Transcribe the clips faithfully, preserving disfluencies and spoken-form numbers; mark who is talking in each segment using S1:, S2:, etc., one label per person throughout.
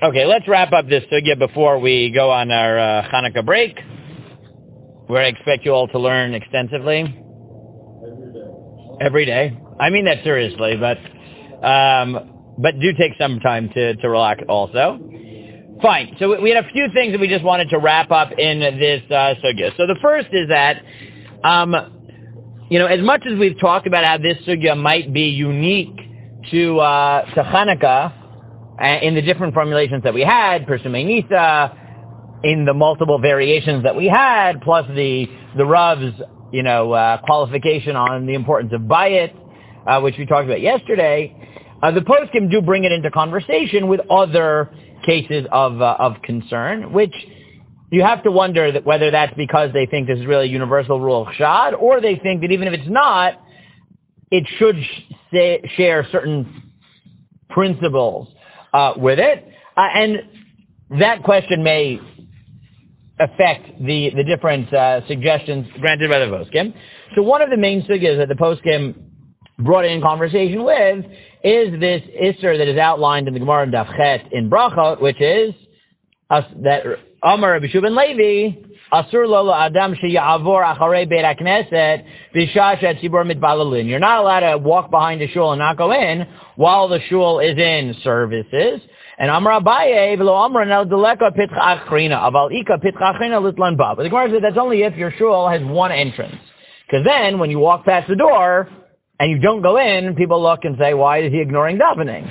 S1: Okay, let's wrap up this sugya before we go on our uh, Hanukkah break, where I expect you all to learn extensively.
S2: Every day.
S1: Every day. I mean that seriously, but um, but do take some time to, to relax also. Fine. So we had a few things that we just wanted to wrap up in this uh, sugya. So the first is that, um, you know, as much as we've talked about how this sugya might be unique to uh, to Hanukkah, uh, in the different formulations that we had, Persumei Nisa, in the multiple variations that we had, plus the the Rav's, you know, uh, qualification on the importance of bayit, uh, which we talked about yesterday, uh, the poskim do bring it into conversation with other cases of uh, of concern, which you have to wonder that whether that's because they think this is really a universal rule of Chad, or they think that even if it's not, it should sh- say, share certain principles uh, with it, uh, and that question may affect the the different uh, suggestions granted by the poskim. So one of the main sugyas that the poskim brought in conversation with is this Isser that is outlined in the Gemara in Daf Chet in Brachot, which is uh, that Amar Rabbi Shubin Levi, Asur lo Adam sheyavor acharei Beit HaKnesset b'shah she'atzibur mitbalalin. You're not allowed to walk behind the shul and not go in while the shul is in services. And Amar Abaye v'lo Amar nel deleka pitcha achrina aval ika pitcha achrina litlan ba. But the Gemara said that's only if your shul has one entrance, because then when you walk past the door and you don't go in, people look and say, why is he ignoring davening?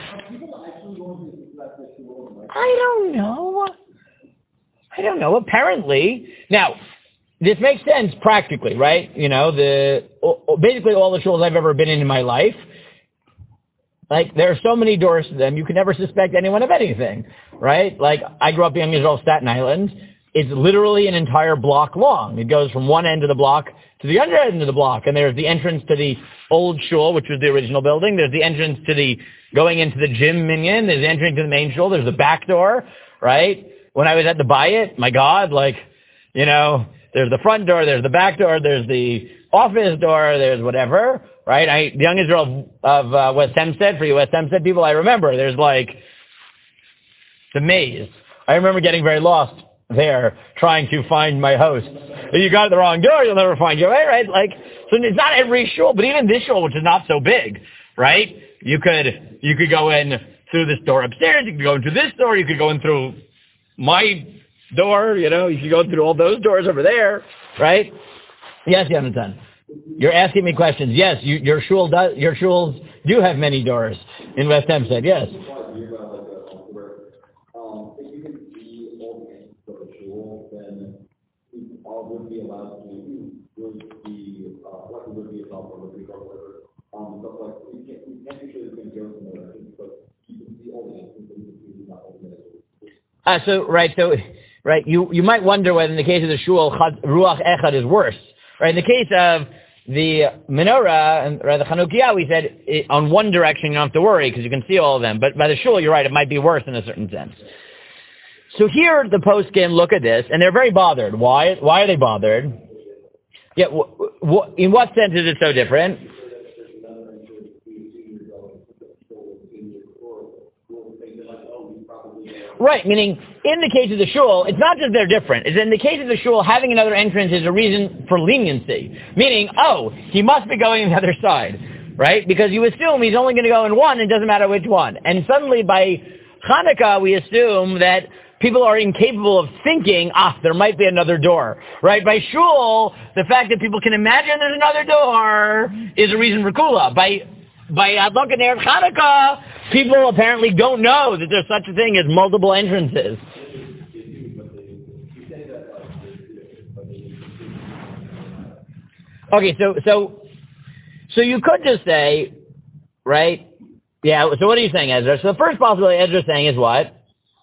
S1: I don't know. I don't know. Apparently, now, this makes sense practically, right? You know, the basically all the shuls I've ever been in in my life, like, there are so many doors to them, you can never suspect anyone of anything, right? Like, I grew up in Israel, Staten Island. It's literally an entire block long. It goes from one end of the block to the other end of the block, and there's the entrance to the old shul, which was the original building. There's the entrance to the, going into the gym minyan. There's the entrance to the main shul. There's the back door, right? When I was at the Bayit, my God, like, you know, there's the front door, there's the back door, there's the office door, there's whatever, right? I, the Young Israel of, of uh, West Hempstead, for you West Hempstead people, I remember, there's like, the maze. I remember getting very lost there, trying to find my host. If you got the wrong door, you'll never find your way, right? Like, so it's not every shul, but even this shul, which is not so big, right? You could, you could go in through this door upstairs, you could go into this door, you could go in through my door, you know, you could go through all those doors over there, right? Yes, Yonatan. You're asking me questions. Yes, you, your shul does, your shuls do have many doors in West Hempstead, yes.
S2: Would be allowed to would be uh, what would be allowed for would be whatever. Um, but like we can't we can't usually going to go from there because you can see all the answers and you can see not all the
S1: Uh, so right, so right, you you might wonder whether in the case of the shul ruach echad is worse. Right, in the case of the menorah and right, the Chanukiah, we said it, on one direction you don't have to worry because you can see all of them. But by the shul, you're right, it might be worse in a certain sense. So here the poskim look at this, and they're very bothered. Why? Why are they bothered? Yeah, w- w- in what sense is it so different? Right, meaning in the case of the shul, it's not just they're different. It's in the case of the shul, having another entrance is a reason for leniency. Meaning, oh, he must be going on the other side, right? Because you assume he's only going to go in one, and it doesn't matter which one. And suddenly by Hanukkah, we assume that people are incapable of thinking, ah, there might be another door, right? By shul, the fact that people can imagine there's another door is a reason for kula. By by Adlok and Erev Hanukkah, people apparently don't know that there's such a thing as multiple entrances. Okay, so so so you could just say, right? Yeah. So what are you saying, Ezra? So the first possibility Ezra's saying is what?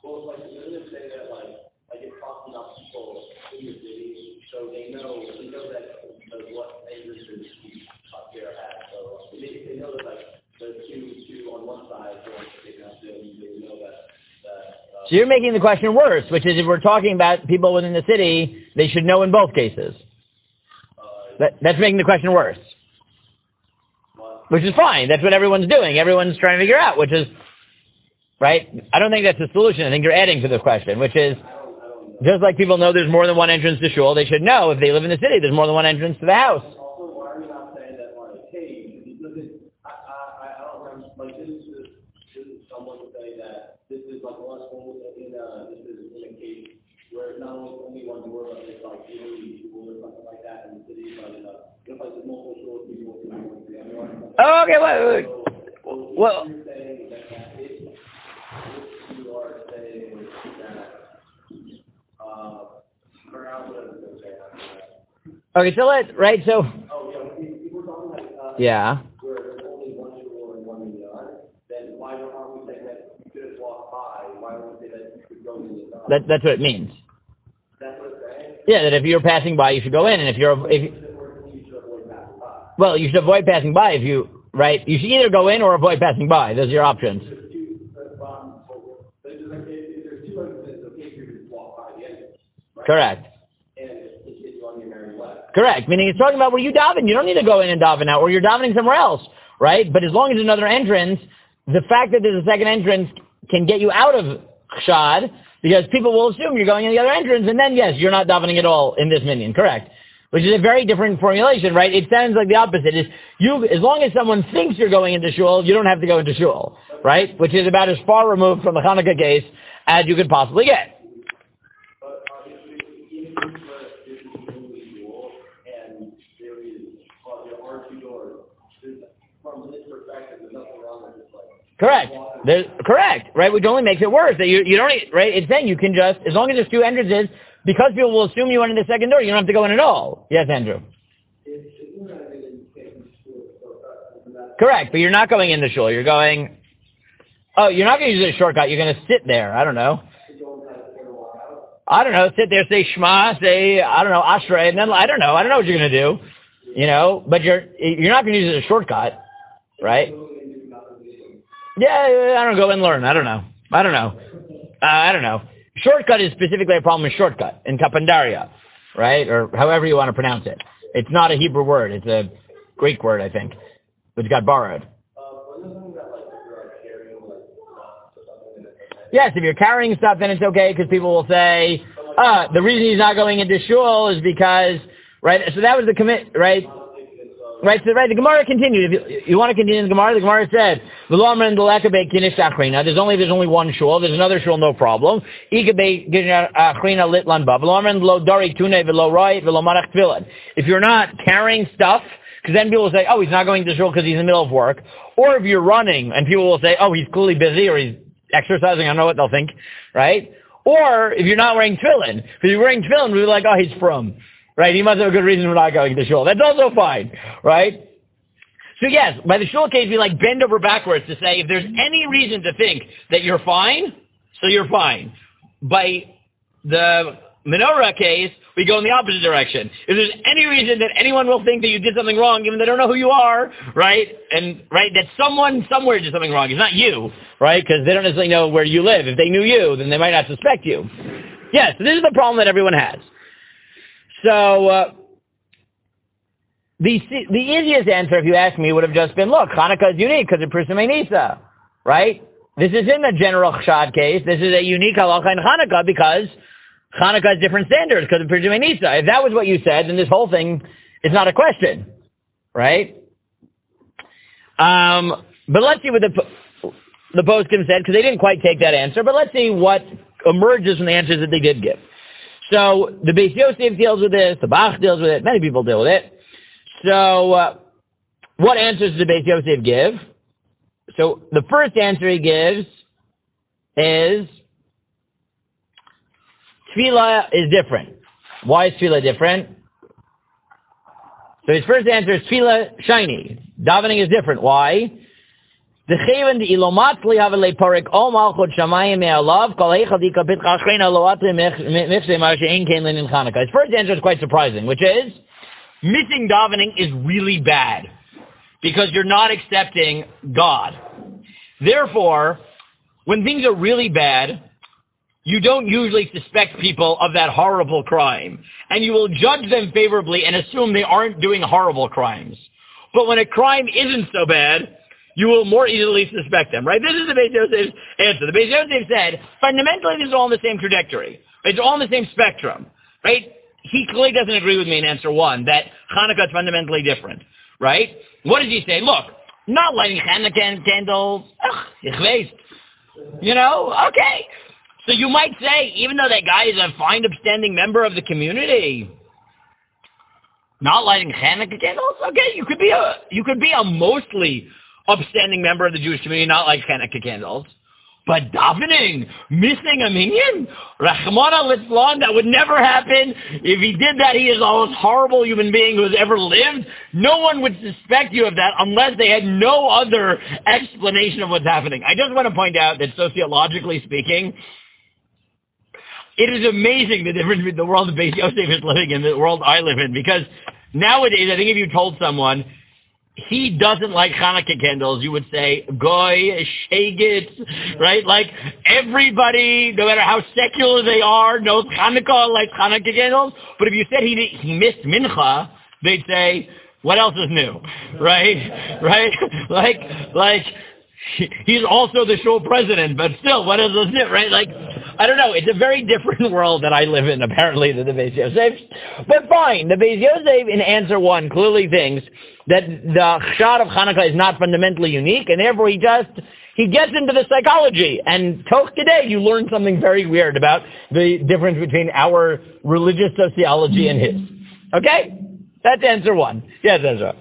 S1: So you're making the question worse, which is if we're talking about people within the city, they should know in both cases. That, that's making the question worse. Which is fine. That's what everyone's doing. Everyone's trying to figure out, which is right? I don't think that's the solution. I think you're adding to the question, which is, just like people know there's more than one entrance to shul, they should know if they live in the city, there's more than one entrance to the house.
S2: Also, why are you not saying that, like, hey, because it, I, I, I don't remember, like, this is, this is someone saying that this is, like, less in, uh, this is in a case where it's not only, only one door, but it's, like, really shul or something like that in the city, but, uh, if, like, there's multiple shuls, people will be able to see everyone.
S1: Oh, okay, wait, wait, wait.
S2: So,
S1: Well,
S2: you're saying that, that if, if you are saying that, uh,
S1: okay, so let right, so
S2: oh, yeah, if we're talking like, uh,
S1: yeah.
S2: where there's only one shul and one in the yard, then why don't we say that you could walk by? Why don't we say that you could go in the yard?
S1: That that's what it means.
S2: That's what it's saying?
S1: Yeah, that if you're passing by, you should go in, and if you're if
S2: You should avoid passing by.
S1: well, you should avoid passing by if you right. You should either go in or avoid passing by. Those are your options.
S2: There's two, uh, um, so there's like, if there's two exits, okay, you could walk by the entrance. Right?
S1: Correct. Correct. Meaning it's talking about where you daven. You don't need to go in and daven out, or you're davening somewhere else, right? But as long as there's another entrance, the fact that there's a second entrance can get you out of chad, because people will assume you're going in the other entrance, and then yes, you're not davening at all in this minyan. Correct. Which is a very different formulation, right? It sounds like the opposite. Is you, as long as someone thinks you're going into shul, you don't have to go into shul, right? Which is about as far removed from the Hanukkah case as you could possibly get. Correct. There's, correct. Right, which only makes it worse. That you you don't right. It's saying you can just, as long as there's two entrances, because people will assume you went in the second door, you don't have to go in at all. Yes, Andrew. Correct, but you're not going in the shul. You're going. Oh, you're not going to use a shortcut. You're going to sit there. I don't know. I don't know. Sit there, say Shema, say I don't know Ashrei, and then I don't know. I don't know what you're going to do. You know, but you're you're not going to use it as a shortcut, right? Yeah, I don't go and learn. I don't know. I don't know. Uh, I don't know. Shortcut is specifically a problem with shortcut in Kapandaria, right? Or however you want to pronounce it. It's not a Hebrew word. It's a Greek word, I think, which got borrowed. Yes, if you're carrying stuff, then it's okay, because people will say, ah, the reason he's not going into shul is because, right? So that was the commit, right? Right, so right, the Gemara continued. If you, you want to continue the Gemara, the Gemara said, there's only there's only one shul. There's another shul, no problem. If you're not carrying stuff, because then people will say, oh, he's not going to shul because he's in the middle of work. Or if you're running, and people will say, oh, he's clearly busy, or he's exercising, I don't know what they'll think, right? Or if you're not wearing tefillin. If you're wearing tefillin, we're like, oh, he's from. Right, he must have a good reason for not going to shul. That's also fine, right? So yes, by the shul case, we like bend over backwards to say if there's any reason to think that you're fine, so you're fine. By the menorah case, we go in the opposite direction. If there's any reason that anyone will think that you did something wrong, even though they don't know who you are, right? And right, that someone somewhere did something wrong. It's not you, right? Because they don't necessarily know where you live. If they knew you, then they might not suspect you. Yes, so this is the problem that everyone has. So, uh, the the easiest answer, if you ask me, would have just been, look, Hanukkah is unique because of Prisumei Nisa, right? This is in the general Chshad case. This is a unique halacha in Hanukkah because Hanukkah has different standards because of Prisumei Nisa. If that was what you said, then this whole thing is not a question, right? Um, but let's see what the the poskim said, because they didn't quite take that answer, but let's see what emerges from the answers that they did give. So the Beis Yosef deals with this, the Bach deals with it, many people deal with it. So uh, what answers does the Beis Yosef give? So the first answer he gives is Tefillah is different. Why is Tefillah different? So his first answer is Tefillah shiny. Davening is different. Why? The Cheven the Ilomatzli have le parik all malchut shamayim me'alav kol heichad ikapit chashrein aloatri mechse mar she'ein kein lin in Chanukah. His first answer is quite surprising, which is missing davening is really bad because you're not accepting God. Therefore, when things are really bad, you don't usually suspect people of that horrible crime, and you will judge them favorably and assume they aren't doing horrible crimes. But when a crime isn't so bad, you will more easily suspect them, right? This is the Beis Yosef's answer. The Beis Yosef said, fundamentally, this is all on the same trajectory. It's all on the same spectrum, right? He clearly doesn't agree with me in answer one, that Hanukkah is fundamentally different, right? What does he say? Look, not lighting Hanukkah candles, ugh, ich weiß. You know, okay. So you might say, even though that guy is a fine, upstanding member of the community, not lighting Hanukkah candles, okay, you could be a, you could be a mostly upstanding member of the Jewish community, not like Hanukkah candles. But davening, missing a minyan, Rachmana litzlan, that would never happen. If he did that, he is the most horrible human being who has ever lived. No one would suspect you of that unless they had no other explanation of what's happening. I just want to point out that sociologically speaking, it is amazing the difference between the world that Beis Yosef is living in and the world I live in. Because nowadays, I think if you told someone, he doesn't like Hanukkah candles, you would say, goy, shegit, right? Like, everybody, no matter how secular they are, knows Hanukkah, likes Hanukkah candles. But if you said he he missed Mincha, they'd say, what else is new? Right? Right? Like, like, he's also the shul president, but still, what else is new? Right? Like, I don't know. It's a very different world that I live in, apparently, than the Beis Yosef. But fine, the Beis Yosef in answer one clearly thinks that the shot of Hanukkah is not fundamentally unique, and therefore he just, he gets into the psychology. And Toch today, you learn something very weird about the difference between our religious sociology and his. Okay? That's answer one. Yes, Ezra.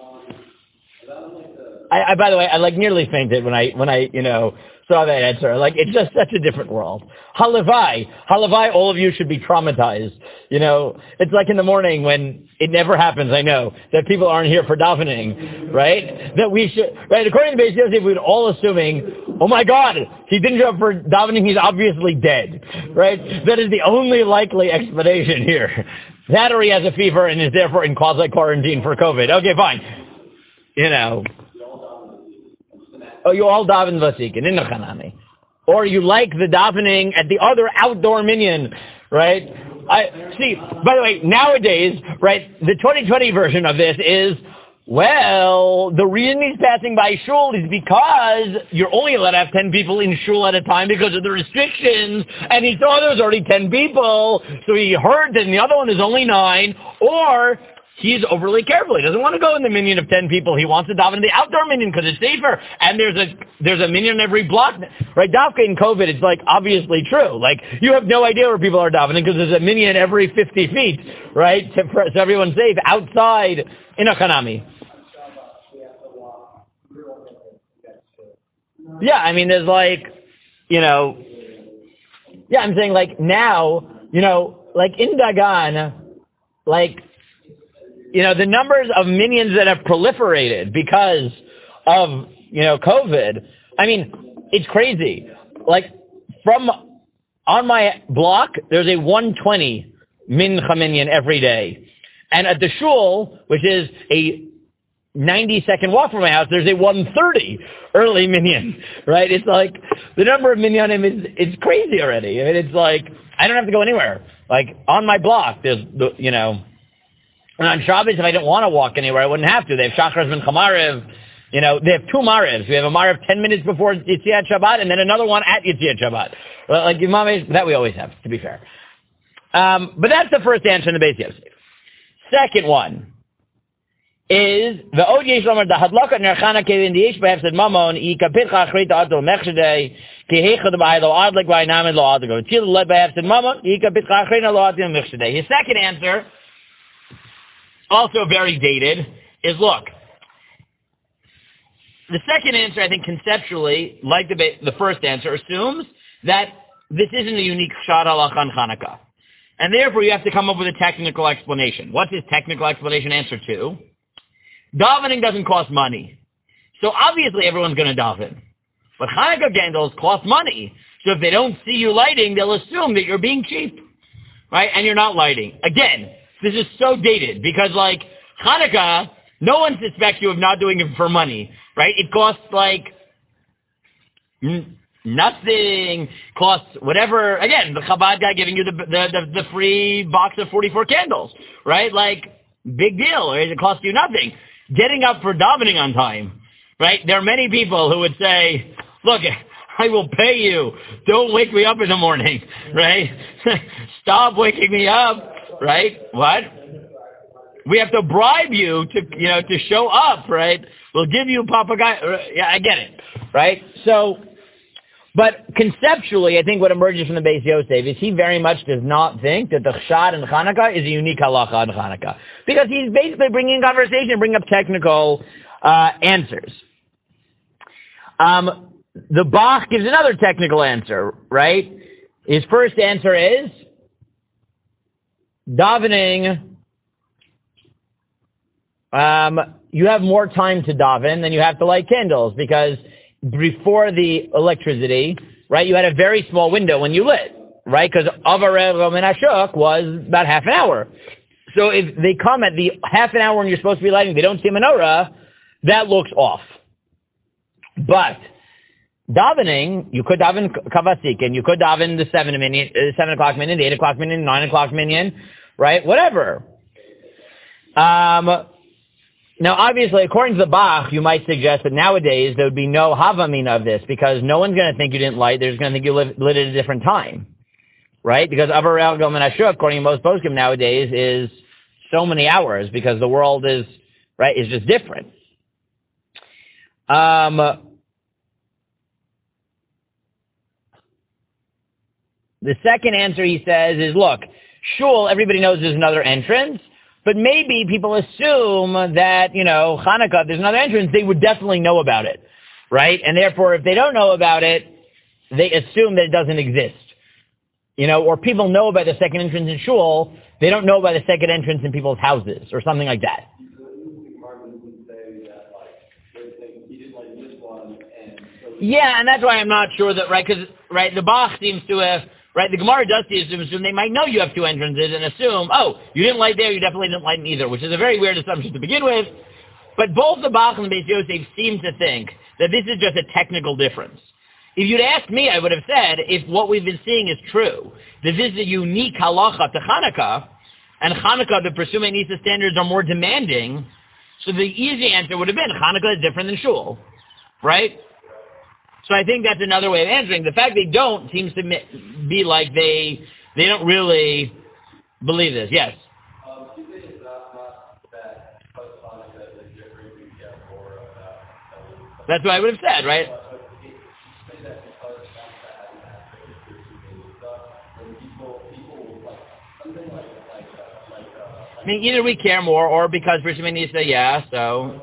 S1: I, I, by the way, I like nearly fainted when I, when I, you know, saw that answer. Like, it's just such a different world. Halavai. Halavai, all of you should be traumatized. You know, it's like in the morning when it never happens, I know, that people aren't here for davening, right? That we should, right? According to Beis Yosef, we're all assuming, oh my God, he didn't show up for davening, he's obviously dead, right? That is the only likely explanation here. That or he has a fever and is therefore in quasi-quarantine for COVID. Okay, fine. You know. Oh, you all daven vasikin in the Chanami. Or you like the davening at the other outdoor minyan, right? I see, by the way, nowadays, right, the twenty twenty version of this is, well, the reason he's passing by shul is because you're only allowed to have ten people in shul at a time because of the restrictions, and he saw there was already ten people, so he heard that the other one is only nine, or he's overly careful. He doesn't want to go in the minyan of ten people. He wants to daven in the outdoor minyan because it's safer. And there's a there's a minyan in every block. Right? Dafka in COVID, it's like obviously true. Like, you have no idea where people are davening because there's a minyan every fifty feet, right? To, so everyone's safe outside in a Hanami. Yeah, I mean, there's like, you know, yeah, I'm saying like now, you know, like in Dagan, like, you know, the numbers of minions that have proliferated because of, you know, COVID, I mean, it's crazy. Like, from, on my block, there's a one twenty mincha minion every day. And at the shul, which is a ninety second walk from my house, there's a one thirty early minyan, right? It's like, the number of minyanim is, it's crazy already. I mean, it's like, I don't have to go anywhere. Like, on my block, there's, the, you know, and on Shabbos, if I didn't want to walk anywhere, I wouldn't have to. They have Shachar and Chamarev. You know, they have two Marevs. We have a Marev ten minutes before Yitziat Shabbat, and then another one at Yitziat Shabbat. Well, like Imam, that we always have, to be fair. Um, but that's the first answer in the Beis Yosef. Second one is the Od Yesh Lomer the Hadlaka Nerchana Kevin the Yesh Behefsed Mamon Ikapitcha Achrita Adol Mechshadei Kehechad Ba'ilo Adlik Ba'inam Lo Adlik Til Let Behefsed Mamon Ikapitcha Achrita Lo Adil Mechshadei. His second answer, also very dated, is look, the second answer, I think conceptually, like the, the first answer, assumes that this isn't a unique shad halach on Hanukkah. And therefore you have to come up with a technical explanation. What's his technical explanation? Answer two. Davening doesn't cost money. So obviously everyone's going to daven. But Hanukkah candles cost money. So if they don't see you lighting, they'll assume that you're being cheap. Right? And you're not lighting. Again, this is so dated because, like, Hanukkah, no one suspects you of not doing it for money, right? It costs, like, n- nothing, costs whatever. Again, the Chabad guy giving you the, the, the, the free box of forty-four candles, right? Like, big deal, right? It costs you nothing. Getting up for davening on time, right? There are many people who would say, look, I will pay you. Don't wake me up in the morning, right? Stop waking me up, right? What? We have to bribe you to, you know, to show up, right? We'll give you papagaya. Yeah, I get it, right? So, but conceptually, I think what emerges from the Beis Yosef is he very much does not think that the Chshad in Hanukkah is a unique halacha in Hanukkah. Because he's basically bringing in conversation and bringing up technical uh, answers. Um, the Bach gives another technical answer, right? His first answer is davening. Um, you have more time to daven than you have to light candles because before the electricity, right, you had a very small window when you lit, right? Because Avarel Roman Ashok was about half an hour. So if they come at the half an hour when you're supposed to be lighting, they don't see a menorah, that looks off. But davening, you could daven kavasik, and you could daven the seven minyan, uh, seven o'clock minyan, the eight o'clock minyan, nine o'clock minyan, right? Whatever. Um, Now, obviously, according to the Bach, you might suggest that nowadays there would be no havamina of this because no one's going to think you didn't light. They're just going to think you lit, lit at a different time, right? Because Avarel Gomen Ashuk, according to most poskim nowadays, is so many hours because the world is, right, is just different. Um, the second answer, he says, is, look, shul, everybody knows there's another entrance. But maybe people assume that, you know, Hanukkah, there's another entrance, they would definitely know about it, right? And therefore, if they don't know about it, they assume that it doesn't exist. You know, or people know about the second entrance in shul, they don't know about the second entrance in people's houses, or something like that. Yeah, and that's why I'm not sure that, right, because, right, the Bach seems to have, right, the Gemara does assume they might know you have two entrances and assume, oh, you didn't light there, you definitely didn't light in either, which is a very weird assumption to begin with. But both the Bach and the Beis Yosef seem to think that this is just a technical difference. If you'd asked me, I would have said, if what we've been seeing is true, that this is a unique halacha to Hanukkah, and Hanukkah, the Presumei Nisa standards are more demanding, so the easy answer would have been, Hanukkah is different than Shul, right? So I think that's another way of answering. The fact they don't seems to be like they they don't really believe this. Yes?
S2: Um, do you think it's not, not that Hanukkah is different, you get more of that?
S1: That's what I would have said, right? I mean, either we care more, or because Presumei Nisa, yeah, so...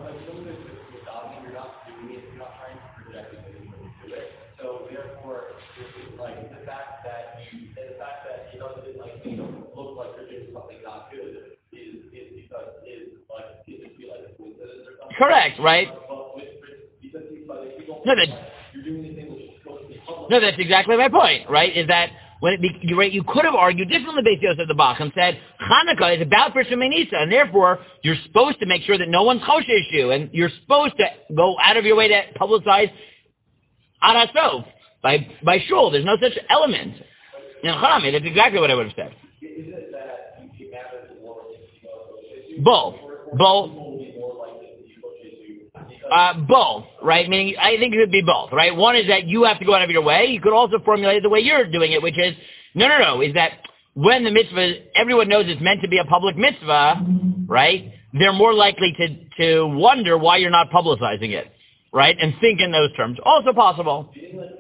S1: Correct, right? No, that, no, that's exactly my point, right? Is that when it be, you, right, you could have argued differently based on the Bach and said Hanukkah is about Presumei Nisa, and therefore you're supposed to make sure that no one's choshesh you, and you're supposed to go out of your way to publicize Arasov by by shul. There's no such element in Chami. That's exactly what I would have said. Both, both. Uh, both, right? Meaning, I think it could be both, right? One is that you have to go out of your way. You could also formulate it the way you're doing it, which is, no, no, no, is that when the mitzvah, everyone knows it's meant to be a public mitzvah, right? They're more likely to, to wonder why you're not publicizing it, right? And think in those terms. Also possible.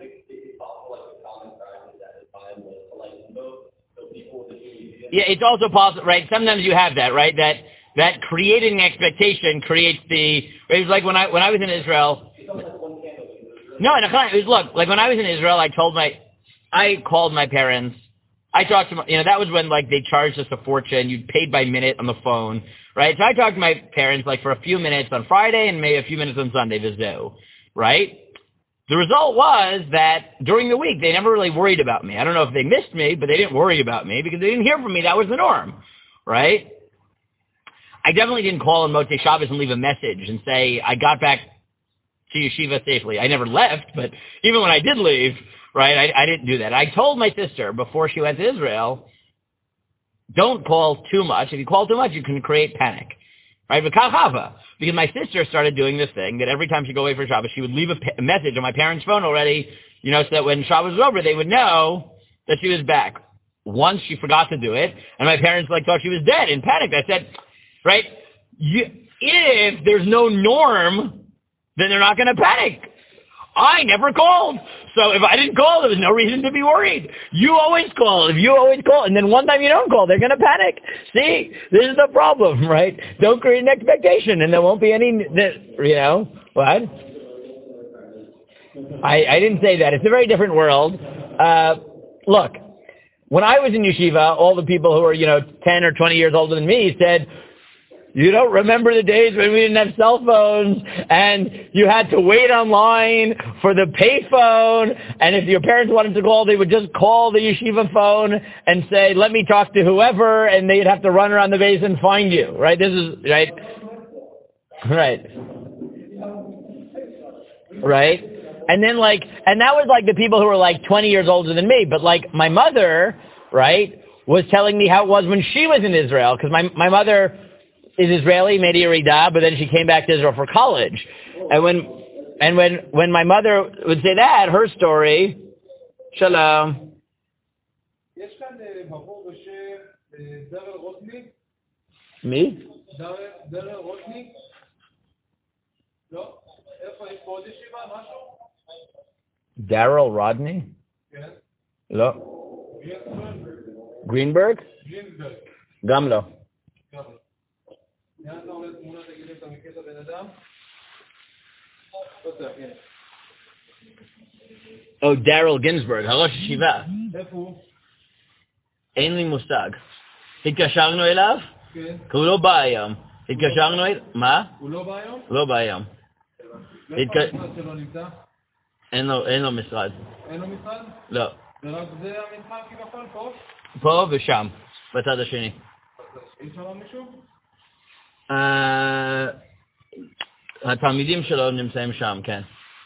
S1: Yeah, it's also possible, right? Sometimes you have that, right? That that creating expectation creates the. It was like when I when I was in Israel. No, it was look like when I was in Israel. I told my, I called my parents. I talked to my, you know, that was when like they charged us a fortune. You paid by minute on the phone, right? So I talked to my parents like for a few minutes on Friday and maybe a few minutes on Sunday, the zoo, right? The result was that during the week, they never really worried about me. I don't know if they missed me, but they didn't worry about me because they didn't hear from me. That was the norm, right? I definitely didn't call on Motzei Shabbos and leave a message and say, I got back to yeshiva safely. I never left, but even when I did leave, right, I, I didn't do that. I told my sister before she went to Israel, don't call too much. If you call too much, you can create panic. right? Because my sister started doing this thing that every time she'd go away for Shabbos, she would leave a, pa- a message on my parents' phone already, you know, so that when Shabbos was over, they would know that she was back. Once she forgot to do it, and my parents like thought she was dead and panicked. I said, right, you, if there's no norm, then they're not going to panic. I never called. So if I didn't call, there was no reason to be worried. You always call. If you always call, and then one time you don't call, they're going to panic. See, this is the problem, right? Don't create an expectation, and there won't be any, you know, what? I, I didn't say that. It's a very different world. Uh, look, when I was in yeshiva, all the people who were, you know, ten or twenty years older than me said, you don't remember the days when we didn't have cell phones and you had to wait online for the payphone, and if your parents wanted to call, they would just call the yeshiva phone and say, let me talk to whoever, and they'd have to run around the base and find you, right? This is, right? Right. Right? And then like, and that was like the people who were like twenty years older than me, but like my mother, right, was telling me how it was when she was in Israel, because my, my mother is Israeli, made a Yerida, but then she came back to Israel for college. And when, and when, when my mother would say that, her story, Shalom. Me? Daryl Rodney? לא. Greenberg? גם לא. Oh, Daryl Ginsburg, הראש ישיבה. איפה הוא? אין לי מושג. התקשרנו אליו? כן. כי הוא לא בא היום. התקשרנו אליו? מה? הוא לא בא היום? לא בא היום. איפה המשרד שלו נמצא? אין לו, אין לו משרד. אין לו משרד? לא. ורק זה המשרד כביכול פה? פה ושם, בצד השני. יש שם מישהו? התלמידים שלו נמצאים שם, כן.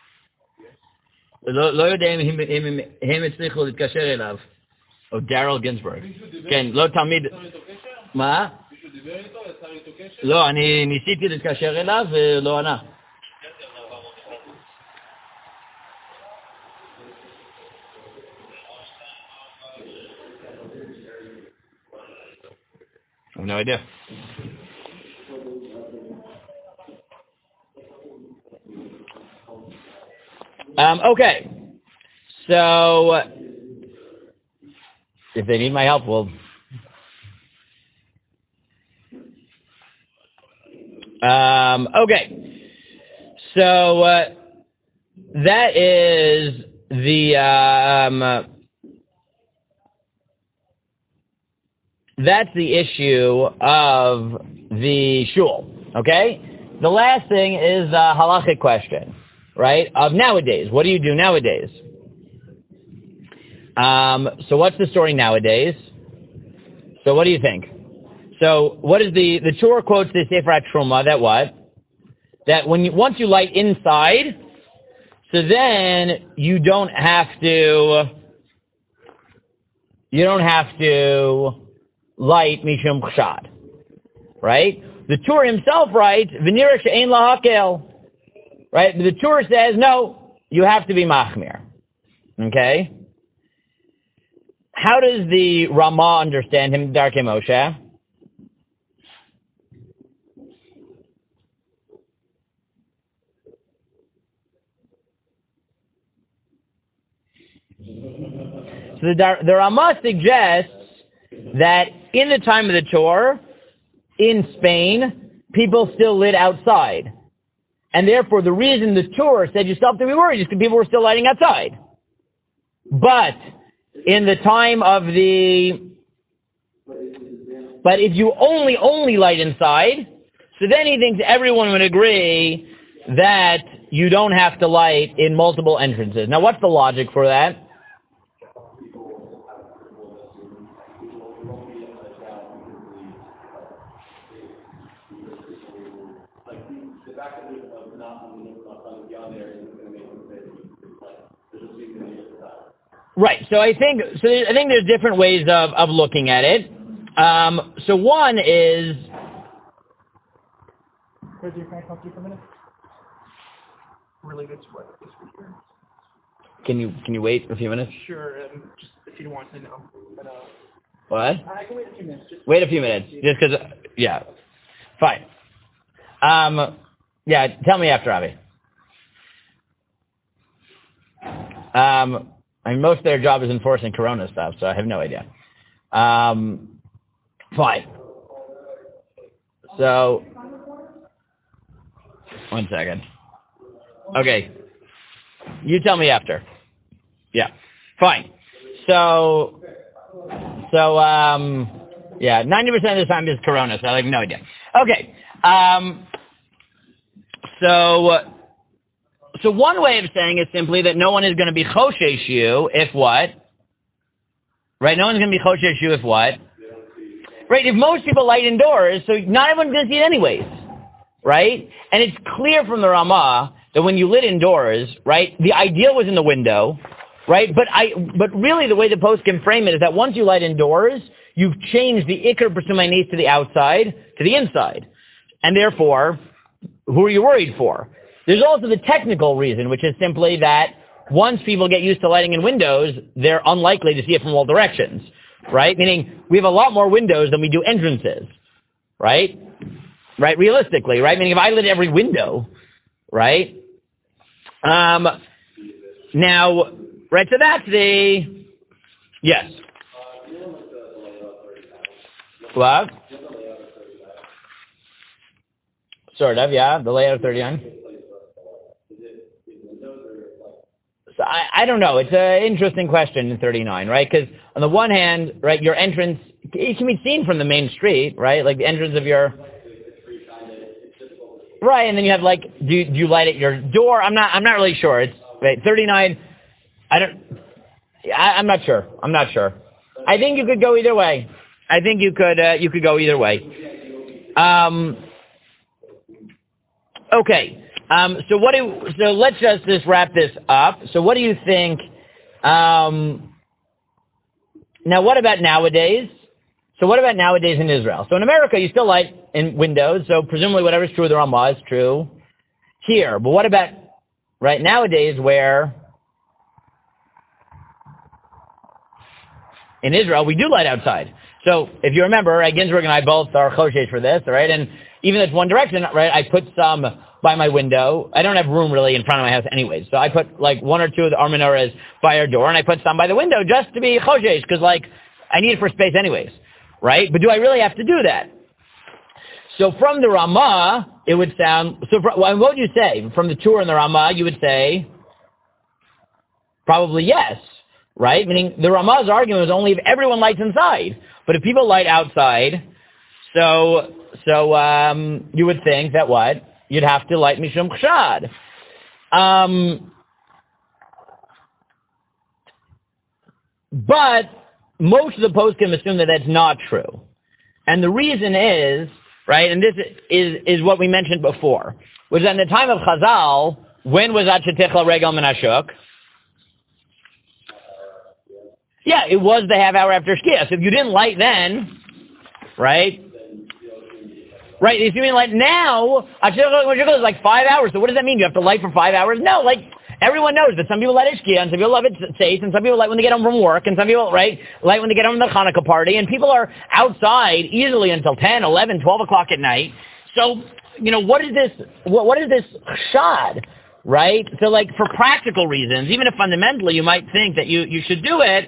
S1: לא, לא יודע אם הם, הם הצליחו להתקשר אליו. או דארל גינסברג. כן, לא תלמיד... מה? מישהו דיבר איתו? יצא איתו קשר? לא, אני ניסיתי להתקשר אליו ולא ענה. I have no idea. Um, okay. So, if they need my help, we'll... Um, okay. So, uh, that is the... Um, That's the issue of the shul, okay? The last thing is a halachic question, right? Of nowadays. What do you do nowadays? Um, so what's the story nowadays? So what do you think? So what is the, the Torah quotes the Sefer Truma, that what? That when you, once you light inside, so then you don't have to, you don't have to light mishum chshad, right? The Torah himself writes, "V'nira she'ein lahakel," right? The Torah says, no, you have to be machmir. Okay? How does the Ramah understand him, Darkei Moshe? So the, the Ramah suggests that in the time of the Torah, in Spain, people still lit outside. And therefore, the reason the Torah said you still have to be worried is because people were still lighting outside. But in the time of the... But if you only, only light inside, so then he thinks everyone would agree that you don't have to light in multiple entrances. Now, what's the logic for that? Right. So I think so. I think there's different ways of, of looking at it. Um, so one is
S3: Where's your fan? Talk to you for a minute. Really good sweat this week here.
S1: Can you can you wait a few minutes?
S3: Sure, um, just if you don't want to know. But, uh,
S1: What?
S3: I can wait a few minutes. Just
S1: Wait a few minutes, just because. Yeah, fine. Um, yeah, tell me after, Avi. Um, I mean, most of their job is enforcing Corona stuff, so I have no idea. Um, fine. So, one second. Okay, you tell me after. Yeah, fine. So, so um, yeah, ninety percent of the time is Corona, so I have no idea. Okay, um, so, so one way of saying it simply that no one is going to be choshesh you if what? Right, no one's going to be choshesh you if what? Right, if most people light indoors, so not everyone's going to see it anyways. Right? And it's clear from the Ramah that when you lit indoors, right, the ideal was in the window, right? But I, but really the way the post can frame it is that once you light indoors, you've changed the Iker B'Sumaynis to the outside, to the inside. And therefore, who are you worried for? There's also the technical reason, which is simply that once people get used to lighting in windows, they're unlikely to see it from all directions, right? Meaning we have a lot more windows than we do entrances, right? Right, realistically, right? Meaning if I lit every window, right? Um, now, right, so that's the, yes. What? Sort of, yeah, the layout of thirty-nine. So I, I don't know. It's an interesting question in thirty-nine, right? Because on the one hand, right, your entrance, it can be seen from the main street, right? Like the entrance of your... Right, and then you have like, do you, do you light at your door? I'm not, I'm not really sure. It's right, thirty-nine. I don't. I, I'm not sure. I'm not sure. I think you could go either way. I think you could, uh, you could go either way. Um. Okay. Um. So what do? So let's just just wrap this up. So what do you think? Um. Now, what about nowadays? So what about nowadays in Israel? So in America, you still light in windows, so presumably whatever's true of the Ramah is true here. But what about, right, nowadays where in Israel we do light outside? So if you remember, right, Ginsburg and I both are choshesh for this, right? And even if it's one direction, right, I put some by my window. I don't have room really in front of my house anyways, so I put like one or two of the armanoras by our door, and I put some by the window just to be choshesh, because like I need it for space anyways. Right? But do I really have to do that? So from the Ramah, it would sound, so for, well, what would you say? From the Tur and the Ramah, you would say, probably yes, right? Meaning the Ramah's argument was only if everyone lights inside. But if people light outside, so, so, um, you would think that what? You'd have to light Mishum Chshad. Um, but, most of the poskim assume that that's not true. And the reason is, right, and this is is what we mentioned before, was that in the time of Chazal, when was Ad Shetichla Regel Min Hashuk? Yeah, it was the half hour after Shkia. So if you didn't light then, right, right, if you mean like now, Ad Shetichla Regel Min Hashuk is like five hours, so what does that mean? You have to light for five hours? No, like, everyone knows that some people light at Shkia, and some people love it safe, and some people light when they get home from work, and some people, right, light when they get home from the Hanukkah party, and people are outside easily until ten, eleven, twelve o'clock at night. So, you know, what is this, what, what is this chshad, right? So, like, for practical reasons, even if fundamentally you might think that you, you should do it,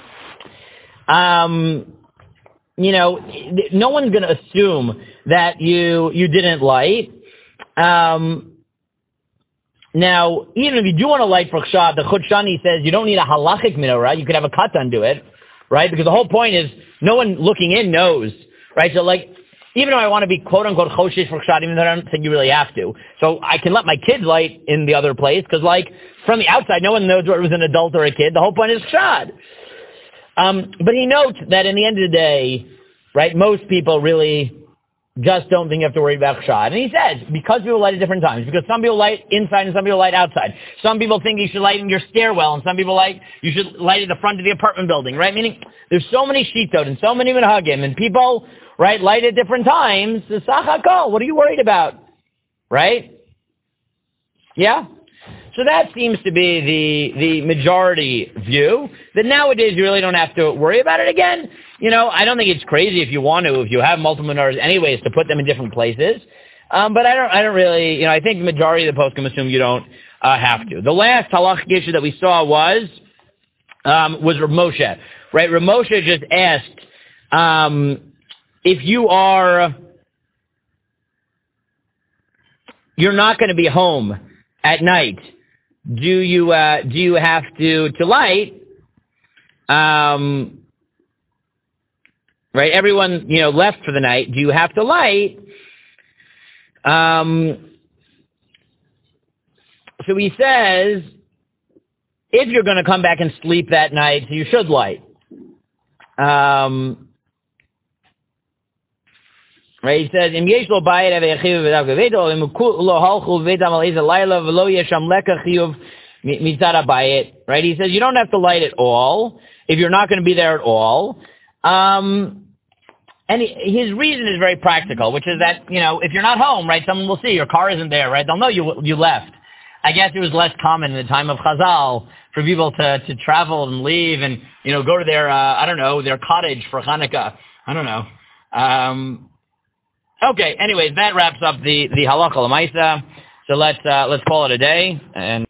S1: um, you know, no one's going to assume that you, you didn't light. Um, Now, even if you do want to light for Chshad, the Chut Shani says you don't need a halachic menorah. You could have a katan do it, right? Because the whole point is no one looking in knows, right? So, like, even though I want to be quote-unquote choshesh for Chshad, even though I don't think you really have to. So I can let my kids light in the other place because, like, from the outside, no one knows whether it was an adult or a kid. The whole point is Chshad. Um, but he notes that in the end of the day, right, most people really just don't think you have to worry about chshad. And he says, because people light at different times, because some people light inside and some people light outside. Some people think you should light in your stairwell, and some people light, you should light at the front of the apartment building, right? Meaning, there's so many shitot and so many minhagim, and people, right, light at different times. The sach hakol, what are you worried about? right? Yeah? So that seems to be the the majority view, that nowadays you really don't have to worry about it again. You know, I don't think it's crazy if you want to, if you have multiple menorahs anyways, to put them in different places. Um, but I don't I don't really, you know, I think the majority of the poskim assume you don't uh, have to. The last halachic issue that we saw was, um, was Rav Moshe, right? Rav Moshe just asked, um, if you are, you're not going to be home at night, do you uh, do you have to to light? Um, right, everyone you know left for the night. Do you have to light? Um, so he says, if you're going to come back and sleep that night, you should light. Um, Right, he says, "Im yesh lo bayit ave chiyuv v'dav gevedo, im lo halchu v'vedam al iza layla v'lo yesham leka chiyuv mitzad habayit." Right, he says you don't have to light at all if you're not going to be there at all. Um, and he, his reason is very practical, which is that you know if you're not home, right, someone will see your car isn't there, right? They'll know you you left. I guess it was less common in the time of Chazal for people to to travel and leave and you know go to their uh, I don't know their cottage for Hanukkah. I don't know. Um, Okay, anyways, that wraps up the, the halacha l'maisa. So let's, uh, let's call it a day. And